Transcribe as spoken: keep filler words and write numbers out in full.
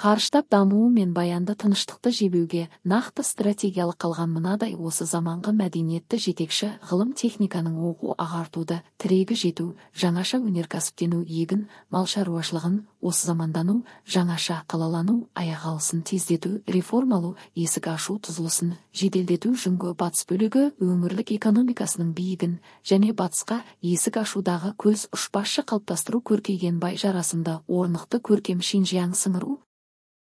Қарыштап дамуы мен баянды тыныштықты жебеуге нақты стратегиялық қалған мынадай осы заманғы мәдениетті жетекші ғылым техниканың оқу ағартуды тірегі жету, жаңаша өнеркәсіптену, егін мал шаруашылығын осы замандану, жаңаша қалалану, аяқ алысын тездету, реформалау, есік ашу түзылысын жеделдету, жүнгі батыс бөлігі өңірлік экономикасының биігін және батысқа есік ашудағы көз ұшпашы қалыптастыру, көркейген бай жарасымды орнықты көркем Шинжияң сіңіру